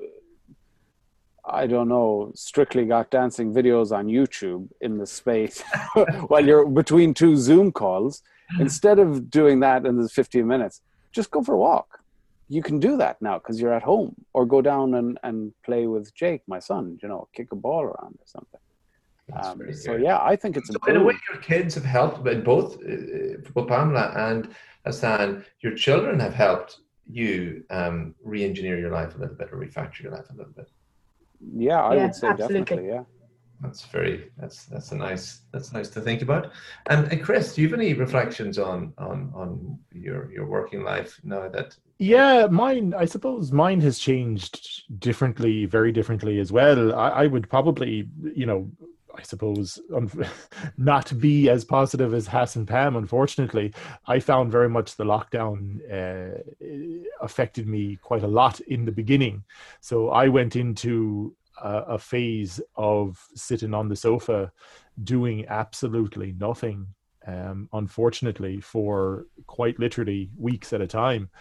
I don't know, Strictly Got Dancing videos on YouTube in the space while you're between two Zoom calls, instead of doing that in the fifteen minutes, just go for a walk. You can do that now because you're at home, or go down and, and play with Jake, my son, you know, kick a ball around or something. Um, so yeah, I think it's so in a way your kids have helped, but both uh, both Pamela and Hassan, your children have helped you um, re-engineer your life a little bit, or refactor your life a little bit. Yeah, I yeah, would say absolutely. definitely. Yeah, that's very that's that's a nice that's nice to think about. And, and Chris, do you have any reflections on on on your your working life now that? Yeah, mine, I suppose mine has changed differently, very differently as well. I, I would probably, you know, I suppose, um, not be as positive as Hass and Pam, unfortunately. I found very much the lockdown uh, affected me quite a lot in the beginning. So I went into a, a phase of sitting on the sofa doing absolutely nothing, um, unfortunately, for quite literally weeks at a time,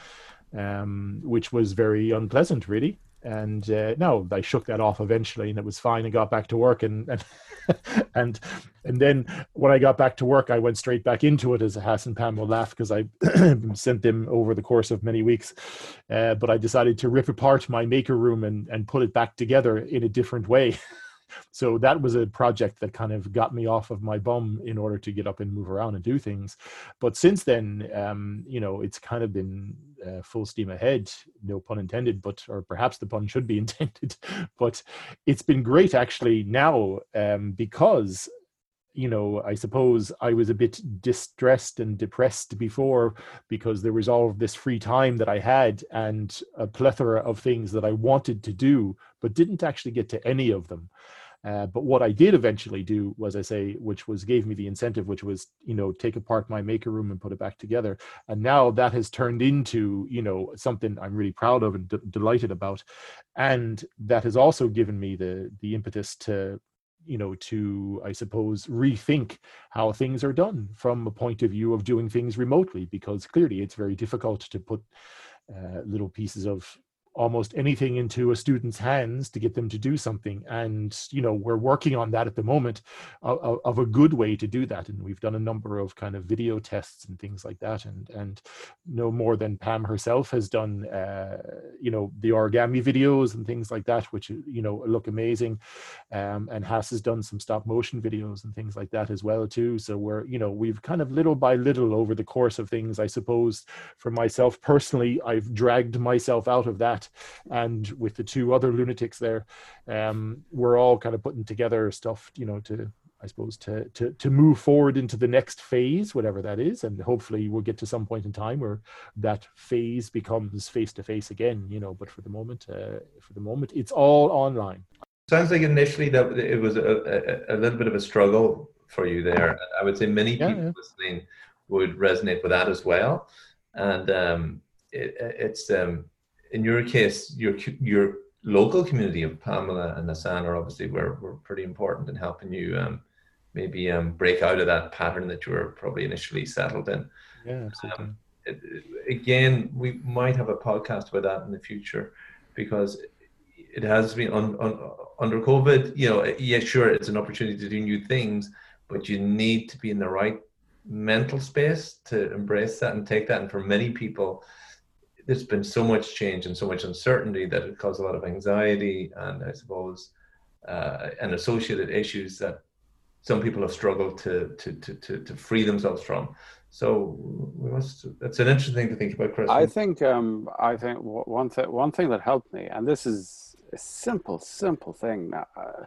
um, which was very unpleasant, really. And uh, no, I shook that off eventually, and it was fine, and got back to work. And and and and then when I got back to work, I went straight back into it, as Hass and Pam will laugh, because I sent them over the course of many weeks. Uh, but I decided to rip apart my maker room and and put it back together in a different way. So that was a project that kind of got me off of my bum in order to get up and move around and do things. But since then, um, you know, it's kind of been uh, full steam ahead, no pun intended, but, or perhaps the pun should be intended, but it's been great actually now, um, because, you know, I suppose I was a bit distressed and depressed before because there was all of this free time that I had and a plethora of things that I wanted to do, but didn't actually get to any of them. Uh, but what I did eventually do was, I say, which was gave me the incentive, which was, you know, take apart my maker room and put it back together. And now that has turned into, you know, something I'm really proud of and d- delighted about. And that has also given me the the impetus to, you know, to, I suppose, rethink how things are done from a point of view of doing things remotely, because clearly it's very difficult to put uh, little pieces of almost anything into a student's hands to get them to do something. And, you know, we're working on that at the moment of, of a good way to do that. And we've done a number of kind of video tests and things like that. And, and no more than Pam herself has done, uh, you know, the origami videos and things like that, which, you know, look amazing. Um, and Hass has done some stop motion videos and things like that as well, too. So we're, you know, we've kind of little by little over the course of things, I suppose, for myself personally, I've dragged myself out of that. And with the two other lunatics there, um, we're all kind of putting together stuff, you know, to, I suppose, to, to, to move forward into the next phase, whatever that is. And hopefully we'll get to some point in time where that phase becomes face-to-face again, you know, but for the moment, uh, for the moment, it's all online. Sounds like initially that it was a, a, a little bit of a struggle for you there. I would say many Yeah, people yeah. listening would resonate with that as well. And um, it, it's, um, in your case, your your local community of Pamela and Hassan are obviously were, were pretty important in helping you um, maybe um, break out of that pattern that you were probably initially settled in. Yeah, absolutely. Um, it, it, again, we might have a podcast about that in the future, because it has been on, on, under COVID, you know, yeah, sure, it's an opportunity to do new things, but you need to be in the right mental space to embrace that and take that. And for many people, there's been so much change and so much uncertainty that it caused a lot of anxiety and, I suppose, uh, and associated issues that some people have struggled to to to to, to free themselves from. So we must. That's an interesting thing to think about, Chris. I think um, I think one thing one thing that helped me, and this is a simple simple thing. Uh,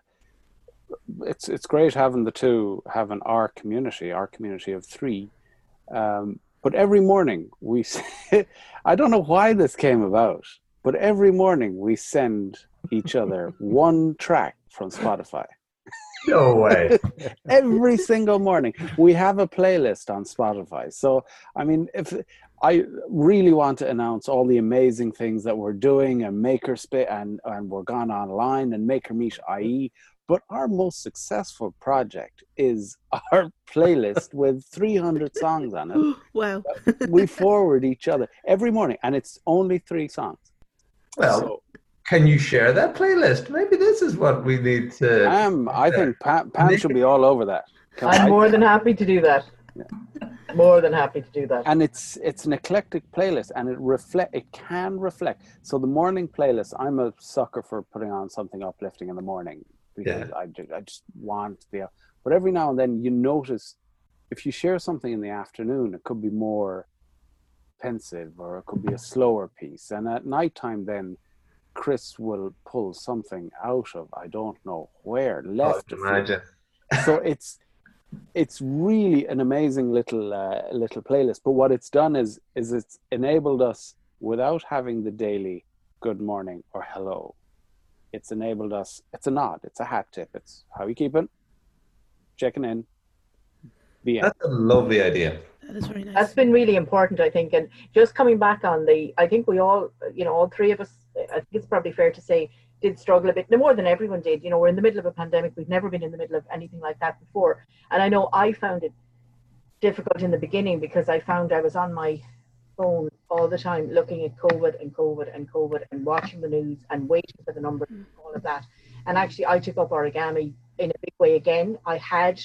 it's it's great having the two, having our community, our community of three. Um, But every morning we, I don't know why this came about, but every morning we send each other one track from Spotify. No way. Every single morning we have a playlist on Spotify. So, I mean, if I really want to announce all the amazing things that we're doing and Makerspace, and, and we're gone online and MakerMeet dot I E. But our most successful project is our playlist with three hundred songs on it. Wow. We forward each other every morning, and it's only three songs. Well, so, can you share that playlist? Maybe this is what we need to... Pam, I think Pam, Pam should be all over that. Can I'm I, more than happy to do that. Yeah. More than happy to do that. And it's it's an eclectic playlist, and it reflect it can reflect. So the morning playlist, I'm a sucker for putting on something uplifting in the morning. Because yeah. I, just, I just want the, but every now and then you notice if you share something in the afternoon, it could be more pensive or it could be a slower piece. And at nighttime, then Chris will pull something out of, I don't know where, left. Oh, imagine. So it's, it's really an amazing little, uh, little playlist. But what it's done is, is it's enabled us without having the daily good morning or hello. It's enabled us, it's a nod, it's a hat tip, it's how you keep it, checking in, the end. That's a lovely idea. That is very nice. That's been really important, I think. And just coming back on the, I think we all, you know, all three of us, I think it's probably fair to say, did struggle a bit, no more than everyone did. You know, we're in the middle of a pandemic. We've never been in the middle of anything like that before. And I know I found it difficult in the beginning because I found I was on my phone all the time looking at COVID and COVID and COVID and watching the news and waiting for the numbers and all of that. And actually I took up origami in a big way again. I had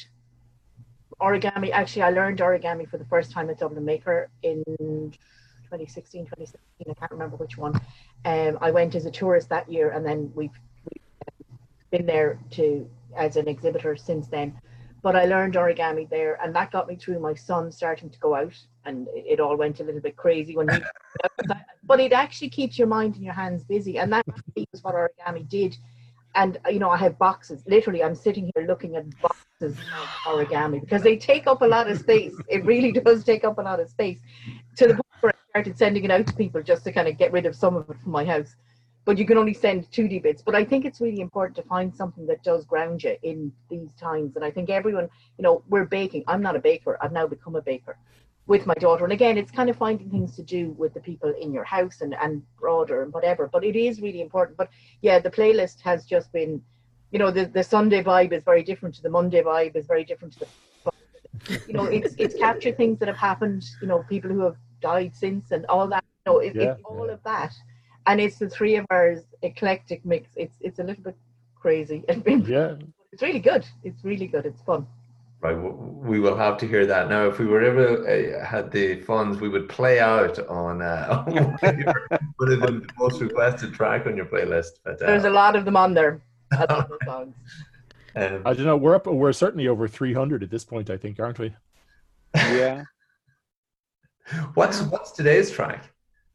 origami, actually I learned origami for the first time at Dublin Maker in twenty sixteen, twenty seventeen, I can't remember which one. Um, I went as a tourist that year, and then we've, we've been there to as an exhibitor since then. But I learned origami there, and that got me through my son starting to go out, and it, it all went a little bit crazy when he, but it actually keeps your mind and your hands busy, and that is what origami did. And you know, I have boxes, literally I'm sitting here looking at boxes of origami because they take up a lot of space. It really does take up a lot of space, to the point where I started sending it out to people just to kind of get rid of some of it from my house. but you can only send two D bits. But I think it's really important to find something that does ground you in these times. And I think everyone, you know, we're baking. I'm not a baker. I've now become a baker with my daughter. And again, it's kind of finding things to do with the people in your house and, and broader and whatever. But it is really important. But yeah, the playlist has just been, you know, the, the Sunday vibe is very different to the Monday vibe, is very different to the, you know, it's it's captured things that have happened, you know, people who have died since and all that, you know, it, Yeah, it's all yeah. of that. And it's the three of ours eclectic mix. It's it's a little bit crazy. Yeah. It's really good. It's really good. It's fun. Right, w- we will have to hear that. Now, if we were ever uh, had the funds, we would play out on uh, one of your- one of the most requested track on your playlist. But, uh, There's a lot of them on there. A lot of songs. um, I don't know. We're up. We're certainly over three hundred at this point, I think, aren't we? Yeah. what's what's today's track?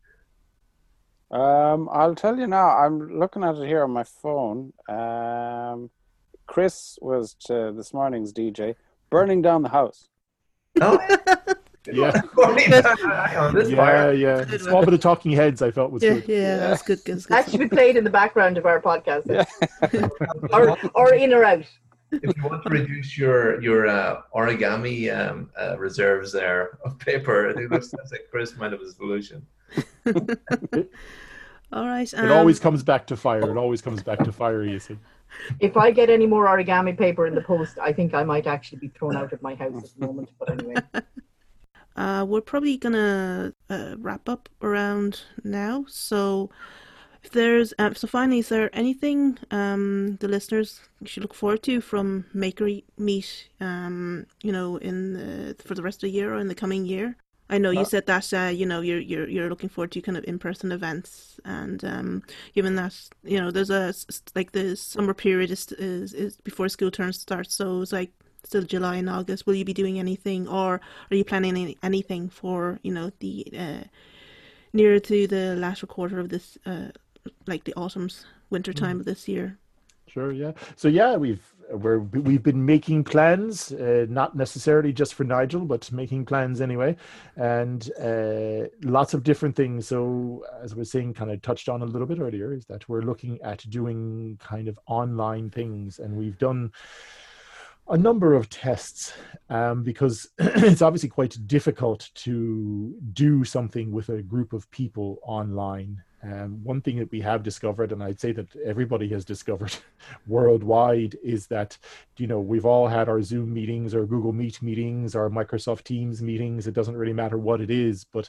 Um, I'll tell you now. I'm looking at it here on my phone. Um, Chris was to this morning's D J, "Burning Down the House." Oh, Yeah. Hang on, this Yeah, fire. yeah. A small bit of Talking Heads, I felt was Yeah, good. yeah, that's good. That's That good. should be played in the background of our podcast. Yeah. Or or in or out. If you want to reduce your your uh, origami um, uh, reserves there of paper, I think that sounds like Chris might have a solution. All right. It Um, always comes back to fire. It always comes back to fire, you see. If I get any more origami paper in the post, I think I might actually be thrown out of my house at the moment. But anyway. Uh, we're probably gonna uh, wrap up around now. So, if there's uh, so finally, is there anything um the listeners should look forward to from Maker Meet? Um, you know, in the, for the rest of the year or in the coming year? I know you Uh, said that uh, you know you're you're you're looking forward to kind of in-person events, and um, given that you know there's a s- s- like the summer period is is, is before school term starts, so it's like still July and August. Will you be doing anything, or are you planning any, anything for you know the uh, nearer to the latter quarter of this, uh, like the autumn's winter time of this year? Sure, yeah. So yeah, we've we're we've been making plans, uh, not necessarily just for Nigel, but making plans anyway, and uh, lots of different things. So as I was saying, kind of touched on a little bit earlier, is that we're looking at doing kind of online things, and we've done a number of tests um, because it's obviously quite difficult to do something with a group of people online. Um, one thing that we have discovered, and I'd say that everybody has discovered worldwide, is that, you know, we've all had our Zoom meetings, our Google Meet meetings, our Microsoft Teams meetings. It doesn't really matter what it is, but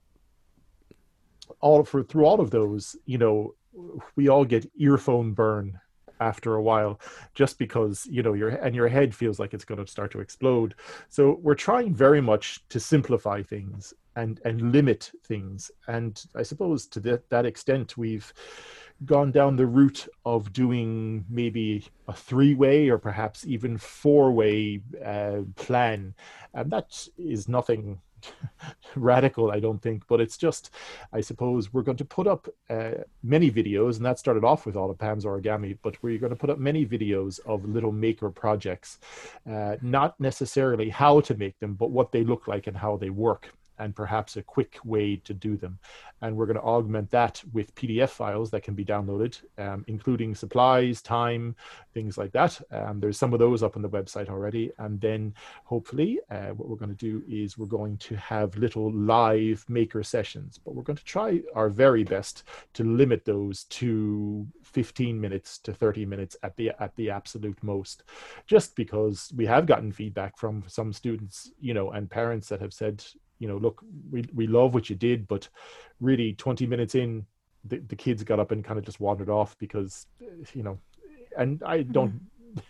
all for through all of those, you know, we all get earphone burn after a while, just because, you know, your and your head feels like it's going to start to explode. So we're trying very much to simplify things and and limit things. And I suppose to that that extent, we've gone down the route of doing maybe a three-way or perhaps even four-way uh, plan, and that is nothing radical, I don't think, but it's just, I suppose we're going to put up uh, many videos, and that started off with all of Pam's origami, but we're going to put up many videos of little maker projects, uh, not necessarily how to make them, but what they look like and how they work, and perhaps a quick way to do them. And we're going to augment that with P D F files that can be downloaded, um, including supplies, time, things like that. Um, there's some of those up on the website already. And then hopefully uh, what we're going to do is we're going to have little live maker sessions, but we're going to try our very best to limit those to fifteen minutes to thirty minutes at the at the absolute most, just because we have gotten feedback from some students, you know, and parents that have said, you know, look, we, we love what you did, but really twenty minutes in, the, the kids got up and kind of just wandered off because, you know, and I don't,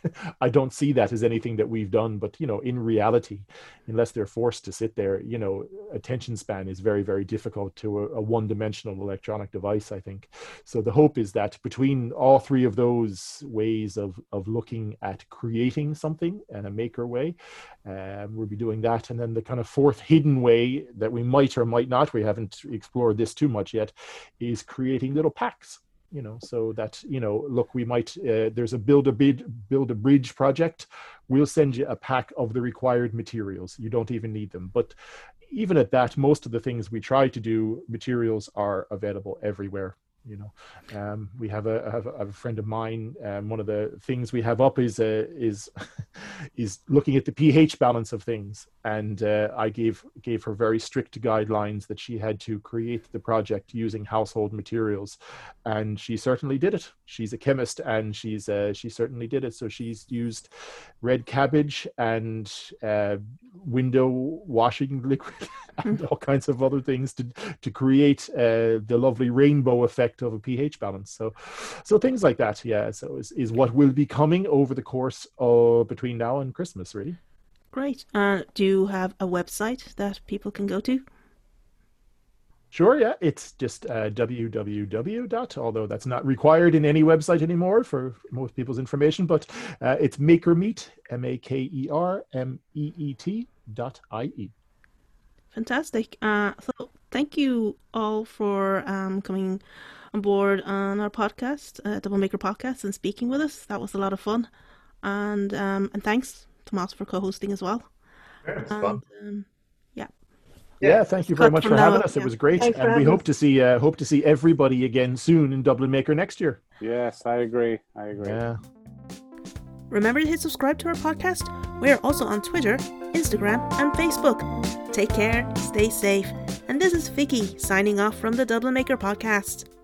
I don't see that as anything that we've done, but, you know, in reality, unless they're forced to sit there, you know, attention span is very, very difficult to a, a one-dimensional electronic device, I think. So the hope is that between all three of those ways of, of looking at creating something in a maker way, um, we'll be doing that. And then the kind of fourth hidden way that we might or might not, we haven't explored this too much yet, is creating little packs. You know, so that, you know, look, we might, uh, there's a build a bid, build a bridge project. We'll send you a pack of the required materials. You don't even need them. But even at that, most of the things we try to do, materials are available everywhere. You know, um, we have a, have a, have a friend of mine. Um, one of the things we have up is uh, is is looking at the pH balance of things, and uh, I gave gave her very strict guidelines that she had to create the project using household materials, and she certainly did it. She's a chemist, and she's uh, she certainly did it. So she's used red cabbage and uh, window washing liquid and all kinds of other things to to create uh, the lovely rainbow effect of a pH balance. So so things like that, yeah. So is, is what will be coming over the course of between now and Christmas, really. Great. Uh, do you have a website that people can go to? Sure, yeah. It's just uh, www dot, although that's not required in any website anymore for most people's information, but uh, it's MakerMeet, M A K E R M E E T dot I E. Fantastic. Uh, so thank you all for um, coming on board on our podcast, uh, Double Maker Podcast, and speaking with us. That was a lot of fun. And um, and thanks, Tomas, for co-hosting as well. Yeah, it's and, fun. Um, yeah. Yeah, thank you very Cut much from for now having on, us. yeah. It was great, Thanks for and we having hope us. to see uh, hope to see everybody again soon in Dublin Maker next year. Yes, I agree. I agree. Yeah. Remember to hit subscribe to our podcast. We're also on Twitter, Instagram, and Facebook. Take care, stay safe, and this is Vicky signing off from the Dublin Maker Podcast.